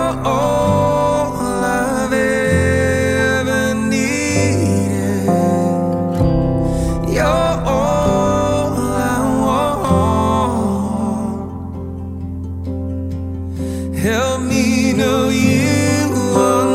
all I've ever needed. You're all I want. Help me know you are